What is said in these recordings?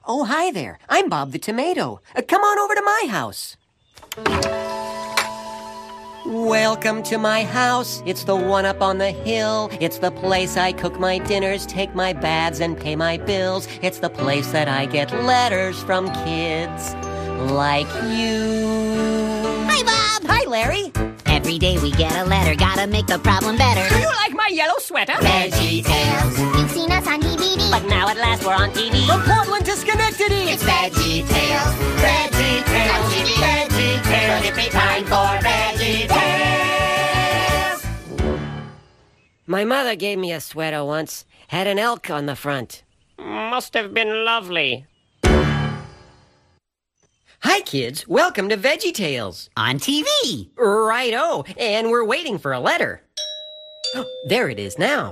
Oh, hi there. I'm Bob the Tomato. Come on over to my house. Welcome to my house. It's the one up on the hill. It's the place I cook my dinners, take my baths, and pay my bills. It's the place that I get letters from kids like you. Hi, Bob. Hi, Larry. Every day we get a letter, gotta make the problem better. Do you like my yellow sweater? Veggie Tales. You've seen us on DVD, But now at last we're on TV. From Portland to Schenectady. it's Veggie Tales. Veggie Tales. Veggie Tales. It's be time for Veggie Tales. My mother gave me a sweater once. Had an elk on the front. Must have been lovely. Hi, kids. Welcome to Veggie Tales. On TV. Righto. And we're waiting for a letter. Oh, there it is now.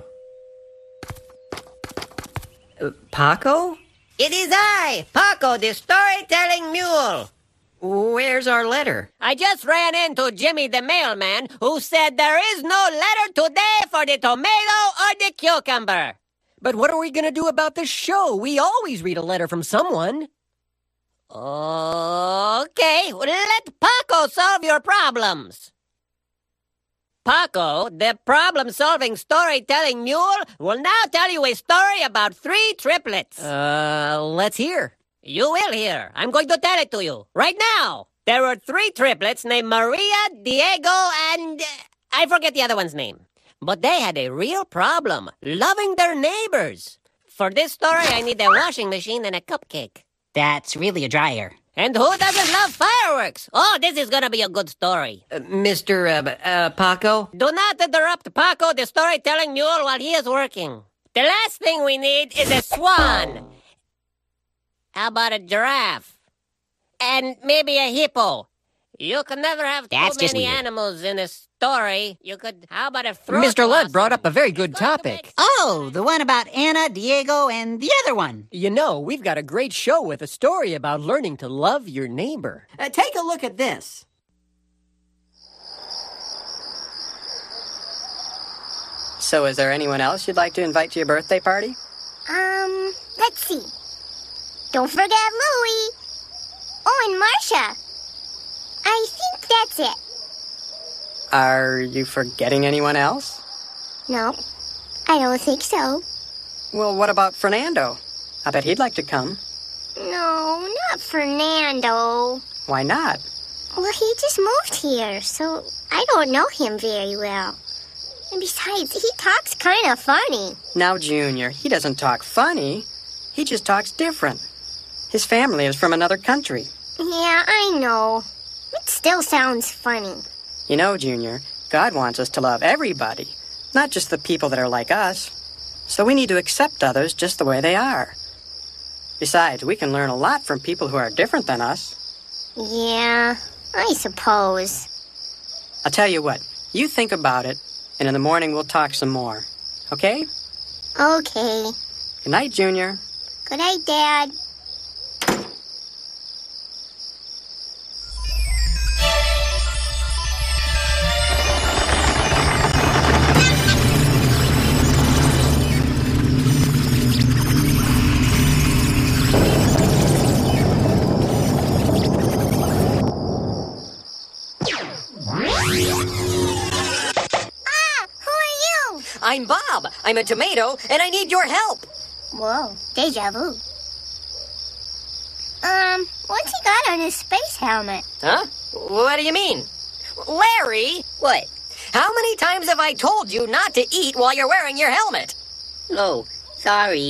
Paco? It is I, Paco, the storytelling mule. Where's our letter? I just ran into Jimmy the mailman, who said there is no letter today for the tomato or the cucumber. But what are we going to do about this show? We always read a letter from someone. Okay, let Paco solve your problems. Paco, the problem-solving storytelling mule, will now tell you a story about 3 triplets. Let's hear. You will hear. I'm going to tell it to you right now. There were 3 triplets named Maria, Diego, and I forget the other one's name. But they had a real problem, loving their neighbors. For this story, I need a washing machine and a cupcake. That's really a dryer. And who doesn't love fireworks? Oh, this is gonna be a good story. Mr. Paco? Do not interrupt Paco, the storytelling mule, while he is working. The last thing we need is a swan. How about a giraffe? And maybe a hippo. You can never have That's too just many weird. animals in a story. How about a fruit Mr. Ludd blossom? brought up a very good topic. Oh, the one about Anna, Diego, and the other one. You know, we've got a great show with a story about learning to love your neighbor. Take a look at this. So is there anyone else you'd like to invite to your birthday party? Let's see. Don't forget Louie. Oh, and Marcia. I think that's it. Are you forgetting anyone else? No, I don't think so. Well, what about Fernando? I bet he'd like to come. No, not Fernando. Why not? Well, he just moved here, so I don't know him very well. And besides, he talks kind of funny. Now, Junior, he doesn't talk funny. He just talks different. His family is from another country. Yeah, I know. It still sounds funny. You know, Junior, God wants us to love everybody, not just the people that are like us. So we need to accept others just the way they are. Besides, we can learn a lot from people who are different than us. Yeah, I suppose. I'll tell you what, you think about it, and in the morning we'll talk some more. Okay? Okay. Good night, Junior. Good night, Dad. I'm Bob. I'm a tomato, and I need your help. Whoa, deja vu. What's he got on his space helmet? Huh? What do you mean? Larry! What? How many times have I told you not to eat while you're wearing your helmet? Oh, sorry.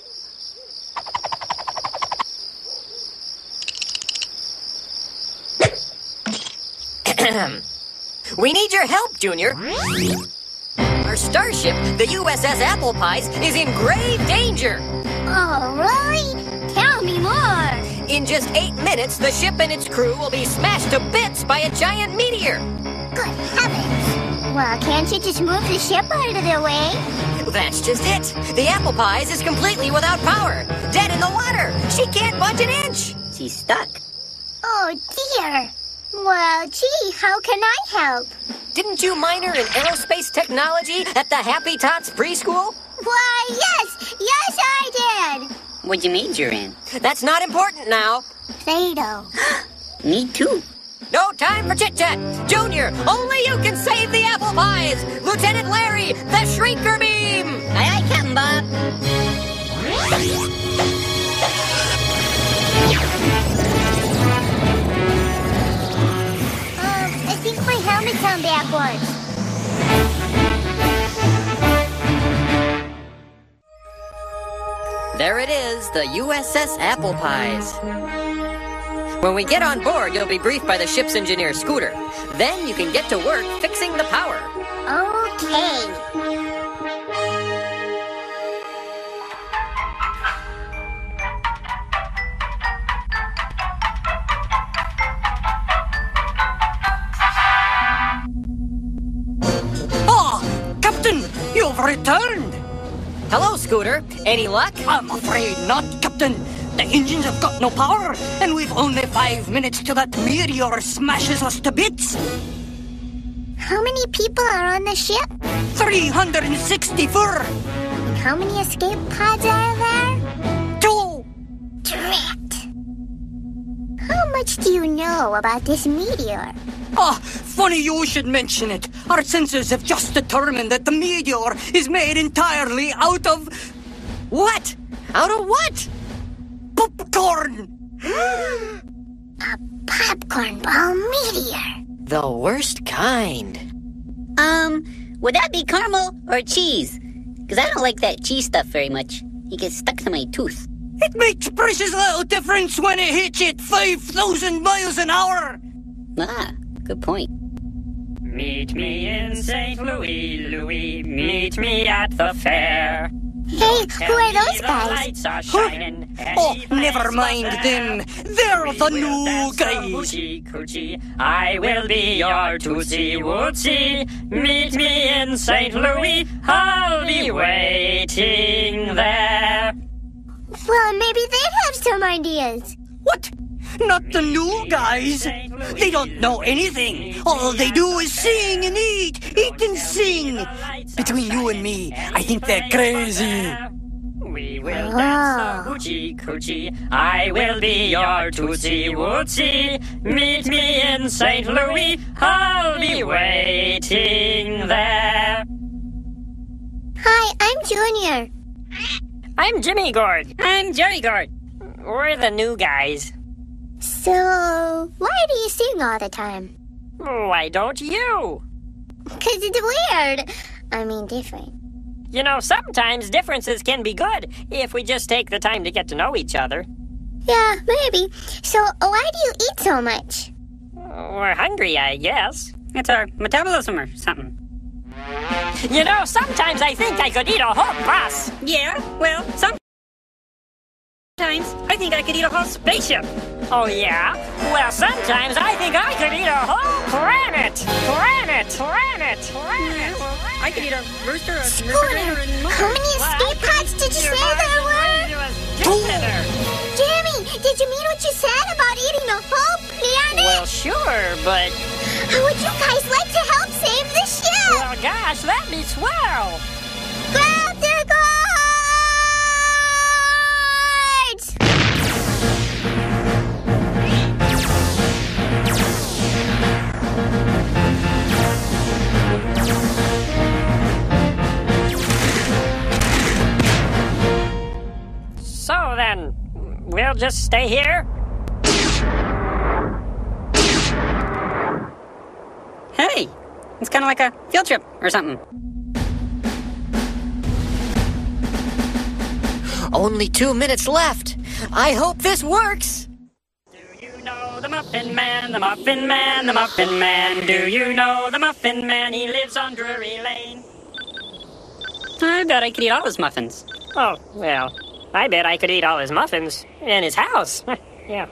We need your help, Junior. Our starship, the USS Apple Pies, is in grave danger. Oh, really? Tell me more. In just 8 minutes, the ship and its crew will be smashed to bits by a giant meteor. Good heavens. Well, can't you just move the ship out of their way? That's just it. The Apple Pies is completely without power. Dead in the water. She can't budge an inch. She's stuck. Oh, dear. Well, gee, how can I help? Didn't you minor in aerospace technology at the Happy Tots preschool? Why, yes, I did. What'd you major in? That's not important now. Play-Doh. Me too. No time for chit-chat. Junior, only you can save the apple pies. Lieutenant Larry, the Shrinker Beam. Aye, aye, Captain Bob. I think my helmet's on backwards. There it is, the USS Apple Pies. When we get on board, you'll be briefed by the ship's engineer, Scooter. Then you can get to work fixing the power. Okay. Ah, Captain, you've returned. Hello, Scooter. Any luck? I'm afraid not, Captain. The engines have got no power, and we've only 5 minutes till that meteor smashes us to bits. How many people are on the ship? 364. And how many escape pods are there? 2. Drat. How much do you know about this meteor? Ah, funny you should mention it. Our sensors have just determined that the meteor is made entirely out of... What? Out of what? Popcorn! A popcorn ball meteor. The worst kind. Would that be caramel or cheese? Because I don't like that cheese stuff very much. It gets stuck to my tooth. It makes precious little difference when it hits you at 5,000 miles an hour. Ah, good point. Meet me in St. Louis, Louis. Meet me at the fair. Hey, who are those The guys? lights are shining. Oh, never mind them. They're the new guys. Hoochie coochie, I will be your Tootsie Wootsie. Meet me in St. Louis. I'll be waiting there. Well, maybe they'd have some ideas. What? Not the new guys. They don't know anything. All they do is sing and eat and sing. Between you and me, I think they're crazy. We will dance the hoochie coochie. I will be your Tootsie Wootsie. Meet me in St. Louis. I'll be waiting there. Hi, I'm Junior. I'm Jimmy Gord. I'm Jerry Gord. We're the new guys. So, why do you sing all the time? Why don't you? 'Cause it's weird. I mean, different. You know, sometimes differences can be good if we just take the time to get to know each other. Yeah, maybe. So, why do you eat so much? We're hungry, I guess. It's our metabolism or something. You know, sometimes I think I could eat a whole bus. Yeah, well, sometimes I think I could eat a whole spaceship. Oh, yeah? Well, sometimes I think I could eat a whole planet. I could eat a rooster, a Scooter, refrigerator, and more. how many escape pods did you say there were? Jimmy, did you mean what you said about eating the whole planet? Well, sure, but... Would you guys like to help save the ship? Well, gosh, that'd be swell. Grab the guards! So then, we'll just stay here? Hey, it's kind of like a field trip or something. Only 2 minutes left. I hope this works. Do you know the Muffin Man, the Muffin Man, the Muffin Man? Do you know the Muffin Man? He lives on Drury Lane. I bet I could eat all his muffins. Oh, well, I bet I could eat all his muffins in his house. Yeah.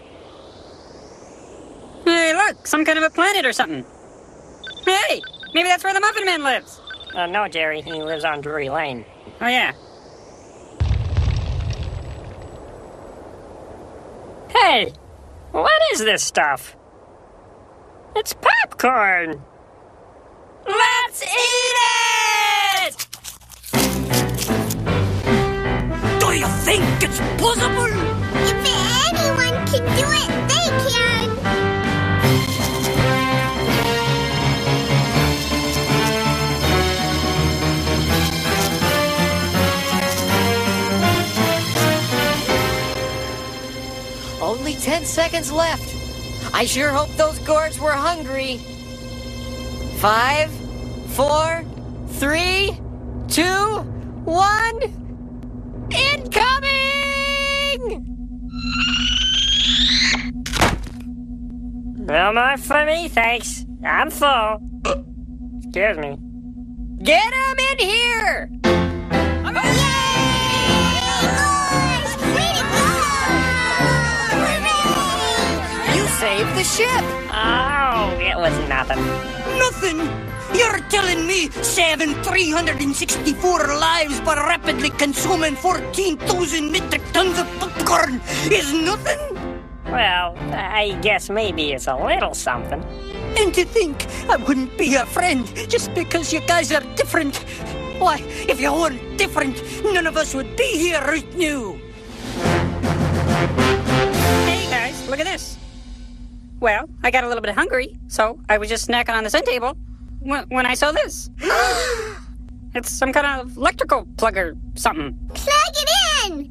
Hey, look, some kind of a planet or something. Hey, maybe that's where the Muffin Man lives. No, Jerry, he lives on Drury Lane. Oh, yeah. Hey, what is this stuff? It's popcorn. Let's eat it! Do you think it's It's possible! If anyone can do it, they can! Only 10 seconds left. I sure hope those gourds were hungry. 5, 4, 3, 2, 1. Incoming! No more for me, thanks. I'm full. Excuse me. Get him in here! You saved the ship! Oh, it was nothing. Nothing! You're telling me saving 364 lives by rapidly consuming 14,000 metric tons of popcorn is nothing? Well, I guess maybe it's a little something. And to think I wouldn't be your friend just because you guys are different. Why, if you weren't different, none of us would be here right now. Hey guys, look at this. Well, I got a little bit hungry, so I was just snacking on the sun table when I saw this. It's some kind of electrical plug or something. Plug it in!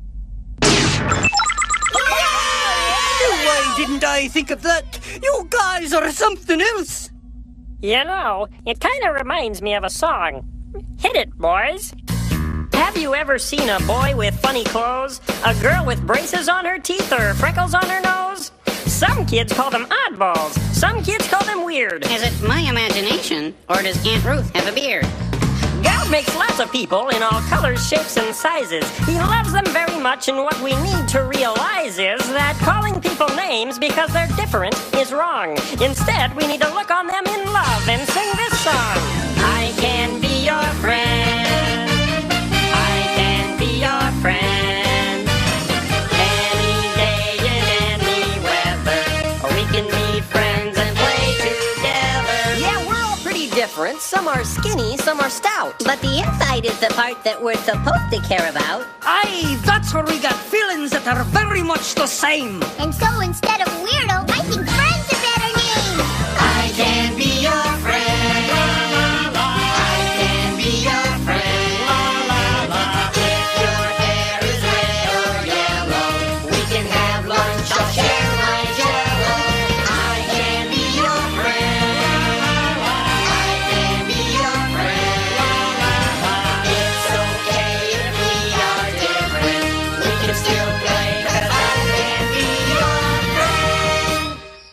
Why didn't I think of that? You guys are something else. You know, it kind of reminds me of a song. Hit it, boys. Have you ever seen a boy with funny clothes? A girl with braces on her teeth or freckles on her nose? Some kids call them oddballs. Some kids call them weird. Is it my imagination, or does Aunt Ruth have a beard? God makes lots of people in all colors, shapes, and sizes. He loves them very much, and what we need to realize is that calling people names because they're different is wrong. Instead, we need to look on them in love and sing this song. I can be your friend. I can be your friend. Any day in any weather, we can be friends and play together. Yeah, we're all pretty different. Some are skinny, some are stout. But the inside is the part that we're supposed to care about. Aye, that's where we got feelings that are very much the same. And so instead of weirdo, I think friend's a better name. I can be your friend. I can be your friend. If your hair is red or yellow, we can have lunch. I'll share my jello. I can be your friend. I can be your friend. It's okay if we are different. We can still play 'cause I can be your friend.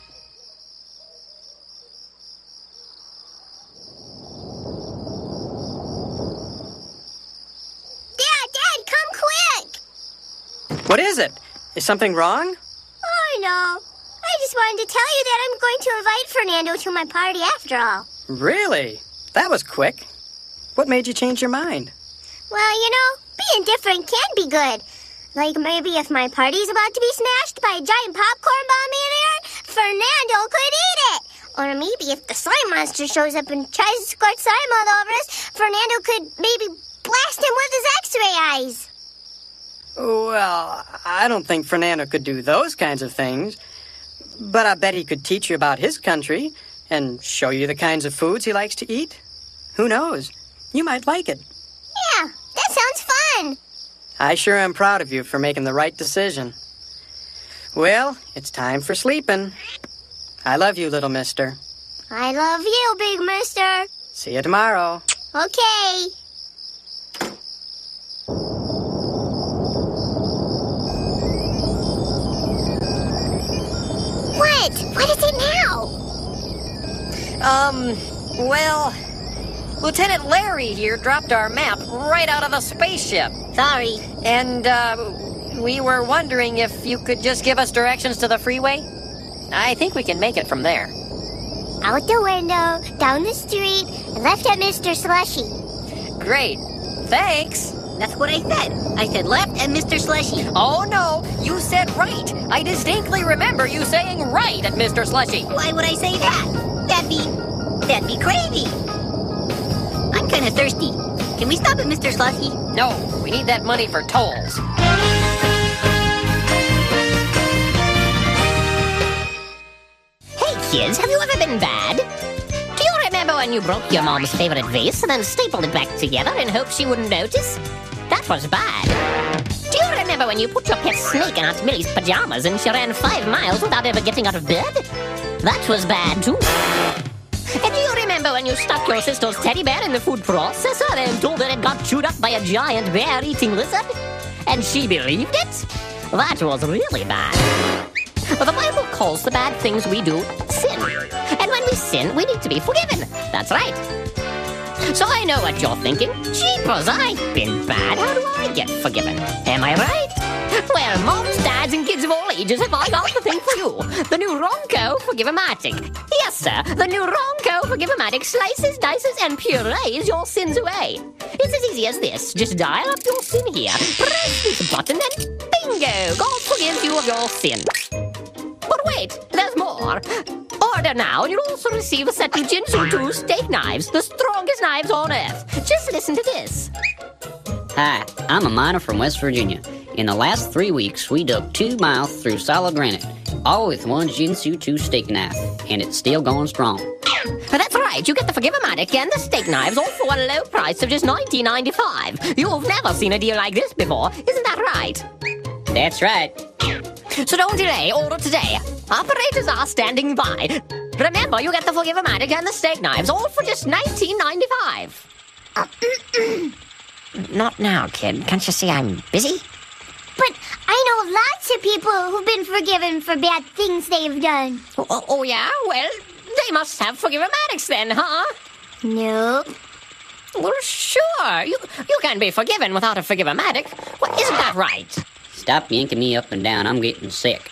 Dad, come quick! What is it? Is something wrong? Oh, no. I just wanted to tell you that I'm going to invite Fernando to my party after all. Really? That was quick. What made you change your mind? Well, being different can be good. Like maybe if my party's about to be smashed by a giant popcorn bomb in here, Fernando could eat it. Or maybe if the slime monster shows up and tries to squirt slime all over us, Fernando could maybe blast him with his X-ray eyes. Well, I don't think Fernando could do those kinds of things. But I bet he could teach you about his country and show you the kinds of foods he likes to eat. Who knows? You might like it. Yeah, that sounds fun. I sure am proud of you for making the right decision. Well, it's time for sleeping. I love you, little mister. I love you, big mister. See you tomorrow. Okay. What? What is it now? Well, Lieutenant Larry here dropped our map right out of the spaceship. Sorry. And, we were wondering if you could just give us directions to the freeway? I think we can make it from there. Out the window, down the street, and left at Mr. Slushy. Great. Thanks. That's what I said. I said left at Mr. Slushy. Oh, no, you said right. I distinctly remember you saying right at Mr. Slushy. Why would I say that? That'd be crazy. I'm kind of thirsty. Can we stop at Mr. Slushy? No, we need that money for tolls. kids, have you ever been bad? Do you remember when you broke your mom's favorite vase and then stapled it back together in hopes she wouldn't notice? That was bad. Do you remember when you put your pet snake in Aunt Millie's pajamas and she ran 5 miles without ever getting out of bed? That was bad, too. And do you remember when you stuck your sister's teddy bear in the food processor and told her it got chewed up by a giant bear-eating lizard? And she believed it? That was really bad. But the Bible calls the bad things we do sin. And when we sin, we need to be forgiven. That's right. So I know what you're thinking. Jeepers, I've been bad. How do I get forgiven? Am I right? Well, moms, dads, and kids of all ages have I got the thing for you. The new Ronco Forgive-O-Matic. Yes, sir. The new Ronco Forgive-O-Matic slices, dices, and purees your sins away. It's as easy as this. Just dial up your sin here, press this button, and bingo! God forgives you of your sin. But wait, there's more. Order now, and you'll also receive a set of Jinsu 2 steak knives, the strongest knives on earth. Just listen to this. Hi, I'm a miner from West Virginia. In the last 3 weeks, we dug 2 miles through solid granite, all with one Jinsu 2 steak knife, and it's still going strong. That's right, you get the Forgive-O-Matic and the steak knives all for a low price of just $19.95. You've never seen a deal like this before, isn't that right? That's right. So don't delay, order today. Operators are standing by. Remember, you get the Forgive-O-Matic and the steak knives all for just $19.95. Not now, kid. Can't you see I'm busy? But I know lots of people who've been forgiven for bad things they've done. Oh yeah? Well, they must have Forgive-O-Matics then, huh? Nope. Well, sure. You can be forgiven without a Forgive-O-Matic. Well, isn't that right? Stop yanking me up and down. I'm getting sick.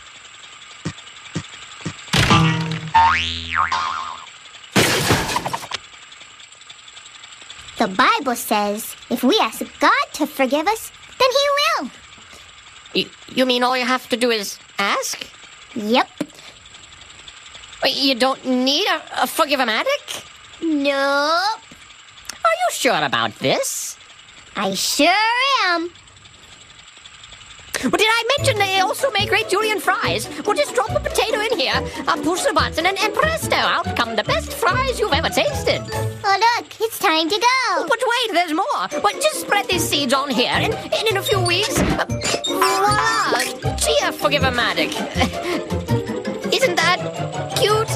The Bible says if we ask God to forgive us, then He will. You mean all you have to do is ask? Yep. Wait, you don't need a Forgive-O-Matic? Nope. Are you sure about this? I sure am. Well, did I mention they also make great julienne fries? Well, just drop a potato in here, push the button, and presto, out come the best fries you've ever tasted. Oh, look, it's time to go. But wait, there's more. Well, just spread these seeds on here, and in a few weeks, voila, gee, a Forgive-O-Matic. Isn't that cute?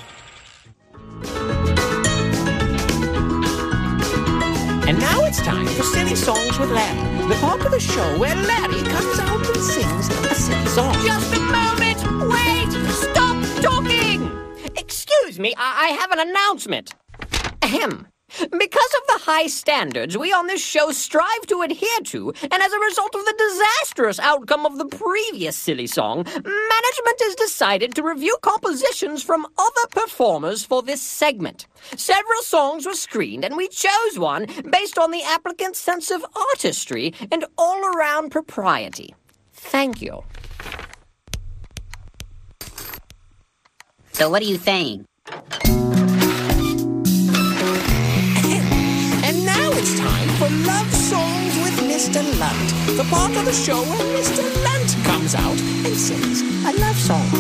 And now it's time for Silly Songs with Larry, the part of the show where Larry comes out and sings a silly song. Just a moment! Wait! Stop talking! Excuse me, I have an announcement. Ahem. Because of the high standards we on this show strive to adhere to, and as a result of the disastrous outcome of the previous silly song, management has decided to review compositions from other performers for this segment. Several songs were screened, and we chose one based on the applicant's sense of artistry and all-around propriety. Thank you. So what are you saying? And now it's time for Love Songs with Mr. Lunt, the part of the show where Mr. Lunt comes out and sings a love song.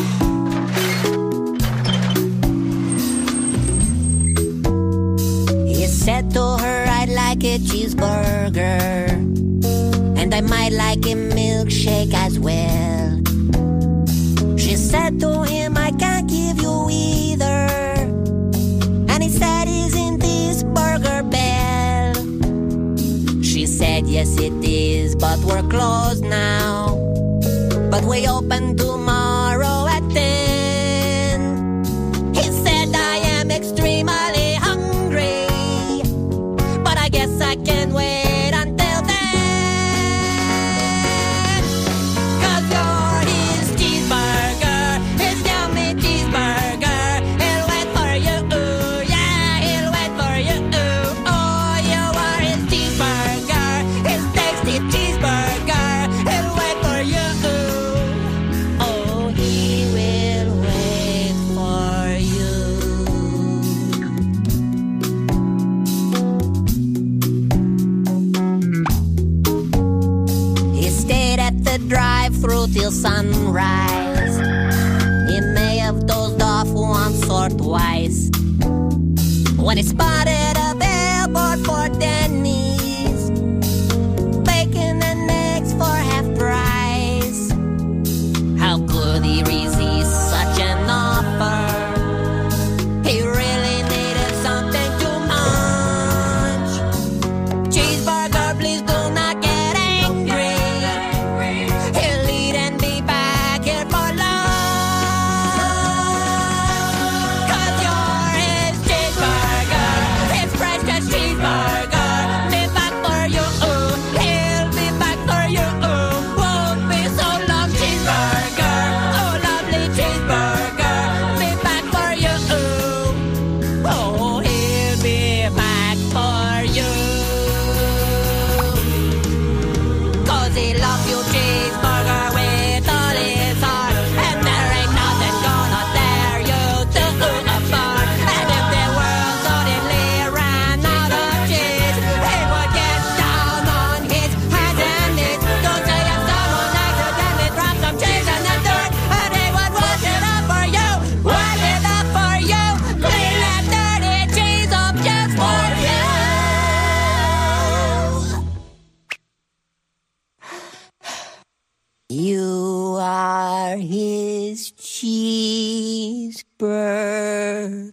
He said to her, I'd like a cheeseburger, and I might like a milkshake as well. She said to him, I can't give you either, and he said, isn't this Burger Bell? She said, yes it is, but we're closed now, but we open tomorrow at 10. He said, I am extremely hungry, but I guess I can wait until then. 'Cause you're his cheeseburger, his yummy cheeseburger. He'll wait for you, ooh, yeah, he'll wait for you, ooh. Oh, you are his cheeseburger, his tasty cheeseburger. He'll wait for you, ooh. Oh, he will wait for you. He stayed at the drive-thru till sunrise. He may have dozed off once or or twice. When he spotted a billboard for Denny's, bacon and eggs for half price. How could he resist such an offer? He really needed something to munch. Cheeseburger, please do not get angry. He'll eat and be back here for lunch. 'Cause you're his cheeseburger, his precious cheeseburger. Be back for you, he'll be back for you. Won't be so long, cheeseburger. Oh, lovely cheeseburger, be back for you. Oh, he'll be back for you. 'Cause he loves you, cheeseburger, with all his heart. And there ain't nothing gonna tear you two apart. And if the world suddenly ran out of cheese, he would get down on his hands and knees. Don't say if someone accidentally dropped some cheese in the dirt, and he would wash it up for you, wash it up for you, clean that dirty cheese up just for you. You are his cheeseburger.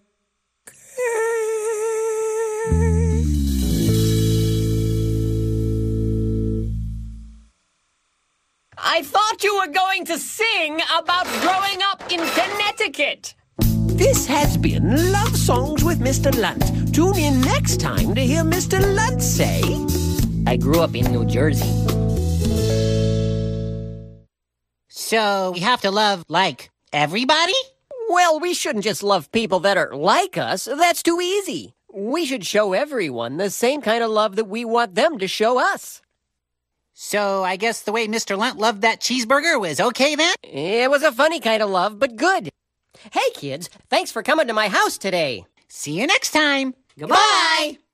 I thought you were going to sing about growing up in Connecticut. This has been Love Songs with Mr. Lunt. Tune in next time to hear Mr. Lunt say, I grew up in New Jersey. So we have to love, like, everybody? Well, we shouldn't just love people that are like us. That's too easy. We should show everyone the same kind of love that we want them to show us. So I guess the way Mr. Lunt loved that cheeseburger was okay then? It was a funny kind of love, but good. Hey, kids, thanks for coming to my house today. See you next time. Goodbye!